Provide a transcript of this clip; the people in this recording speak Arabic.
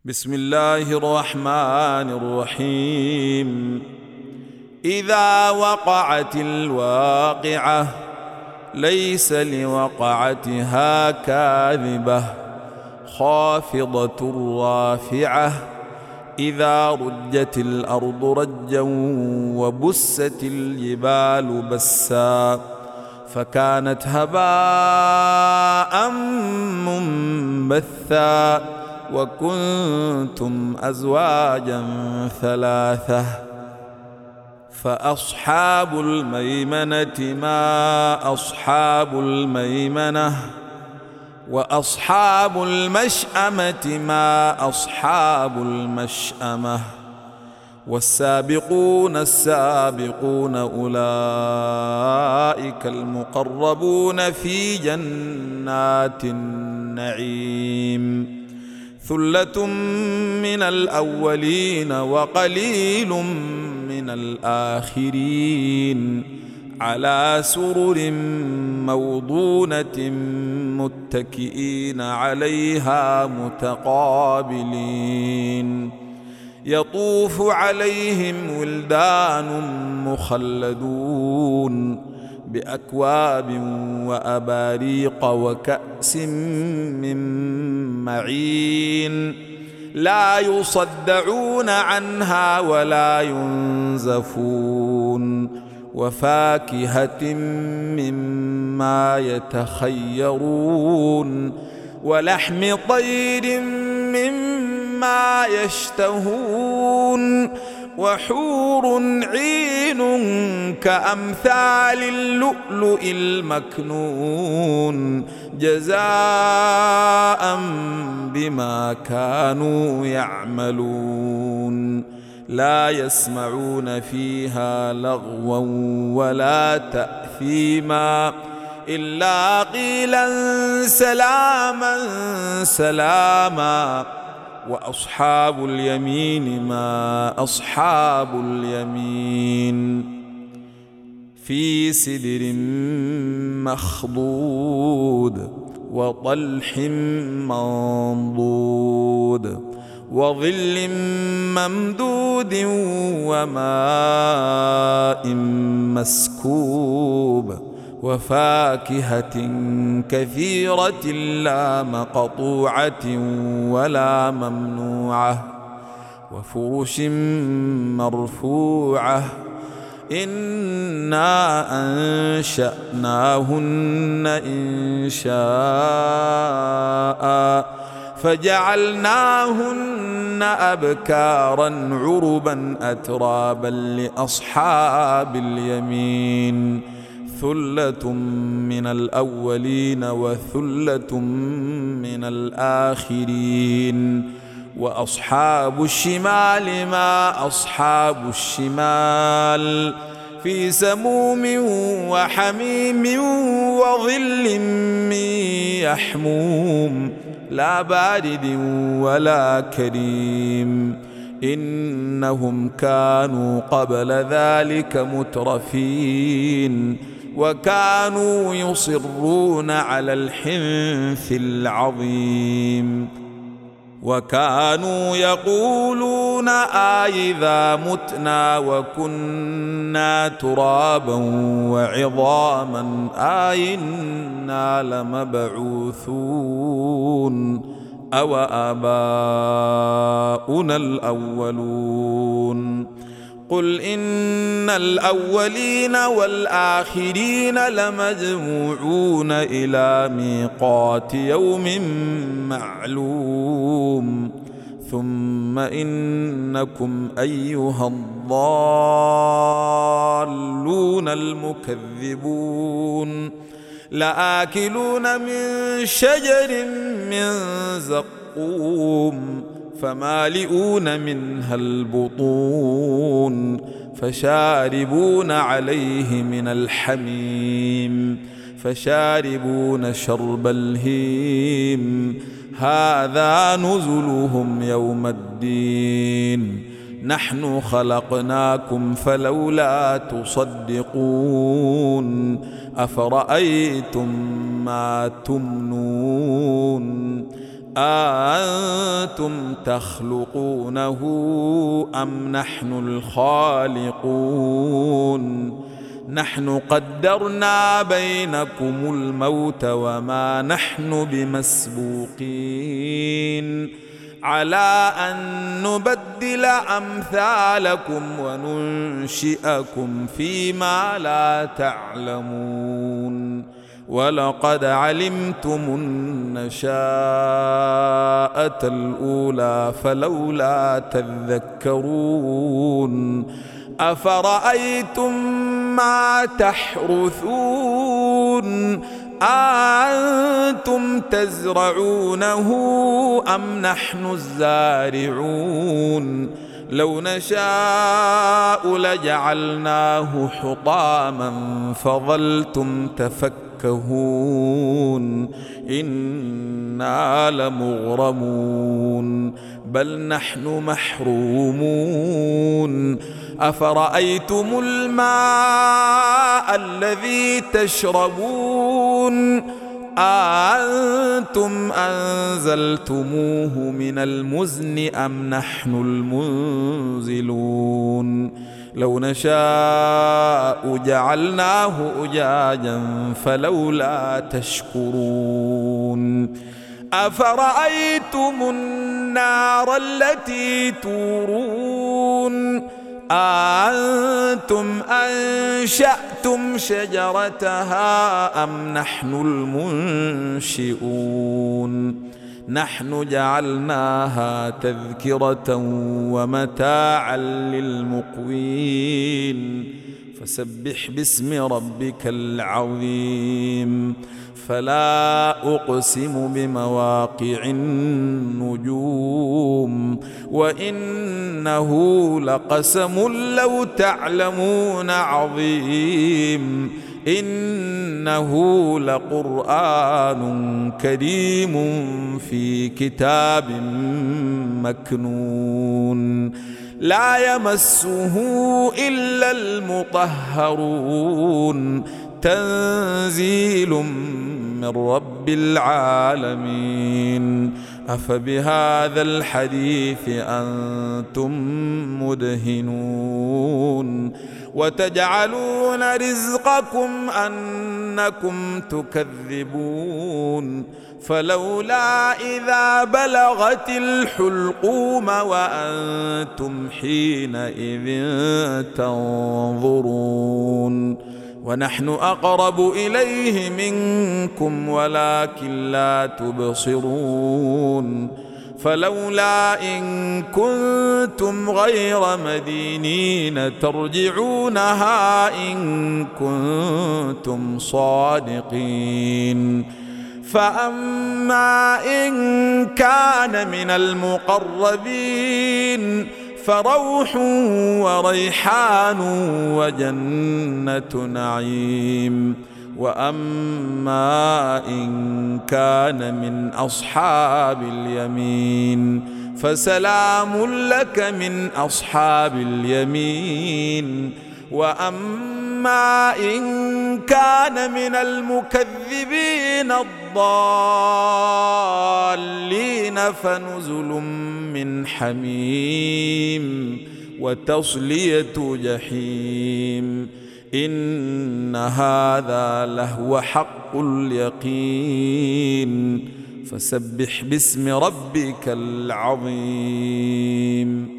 بسم الله الرحمن الرحيم. إذا وقعت الواقعة ليس لوقعتها كاذبة خافضة رافعة إذا رجت الأرض رجا وبست الجبال بسا فكانت هباء منبثا وكنتم أزواجا ثلاثة فأصحاب الميمنة ما أصحاب الميمنة وأصحاب المشأمة ما أصحاب المشأمة والسابقون السابقون أولئك المقربون في جنات النعيم ثلة من الأولين وقليل من الآخرين على سرر موضونة متكئين عليها متقابلين يطوف عليهم ولدان مخلدون بأكواب وأباريق وكأس من معين لا يصدعون عنها ولا ينزفون وفاكهة مما يتخيرون ولحم طير مما يشتهون وحور عين كأمثال اللؤلؤ المكنون جزاء بما كانوا يعملون لا يسمعون فيها لغوا ولا تأثيما إلا قيلا سلاما سلاما وأصحاب اليمين ما أصحاب اليمين في سدر مخضود وطلح منضود وظل ممدود وماء مسكوب وفاكهة كثيرة لا مقطوعة ولا ممنوعة وفرش مرفوعة إنا أنشأناهن إنشاء فجعلناهن أبكارا عربا أترابا لأصحاب اليمين ثلة من الأولين وثلة من الآخرين وأصحاب الشمال ما أصحاب الشمال في سموم وحميم وظل من يحموم لا بارد ولا كريم إنهم كانوا قبل ذلك مترفين وكانوا يصرون على الحنث العظيم وكانوا يقولون أإذا متنا وكنا ترابا وعظاما أإنا لمبعوثون أو آباؤنا الأولون قل إن الأولين والآخرين لمجموعون إلى ميقات يوم معلوم ثم إنكم أيها الضالون المكذبون لآكلون من شجر من زقوم فمالئون منها البطون فشاربون عليه من الحميم فشاربون شرب الهيم هذا نزلهم يوم الدين نحن خلقناكم فلولا تصدقون أفرأيتم ما تمنون أأنتم تخلقونه أم نحن الخالقون نحن قدرنا بينكم الموت وما نحن بمسبوقين على أن نبدل أمثالكم وننشئكم فيما لا تعلمون ولقد علمتم النشاءة الأولى فلولا تذكرون أفرأيتم ما تحرثون أأنتم تزرعونه أم نحن الزارعون لو نشاء لجعلناه حطاما فظلتم تفكهون إنا لمغرمون بل نحن محرومون أفرأيتم الماء الذي تشربون أأنتم أنزلتموه من المزن أم نحن المنزلون لو نشاء جعلناه أجاجا فلولا تشكرون أفرأيتم النار التي تورون أأنتم أنشأتم شجرتها أم نحن المنشئون نحن جعلناها تذكرة ومتاعا للمقوين فسبح باسم ربك العظيم فلا أقسم بمواقع النجوم وإنه لقسم لو تعلمون عظيم إنه لقرآن كريم في كتاب مكنون لا يمسه إلا المطهرون تنزيل من رب العالمين أفبهذا الحديث أنتم مدهنون وتجعلون رزقكم أنكم تكذبون فلولا إذا بلغت الحلقوم وأنتم حينئذ تنظرون ونحن أقرب إليه منكم ولكن لا تبصرون فلولا إن كنتم غير مدينين ترجعونها إن كنتم صادقين فأما إن كان من المقربين فروح وريحان وجنة نعيم وأما إن كان من أصحاب اليمين فسلام لك من أصحاب اليمين وأما إن كان من المكذبين الضالين فنزل من حميم وتصلية جحيم إن هذا لهو حق اليقين فسبح باسم ربك العظيم.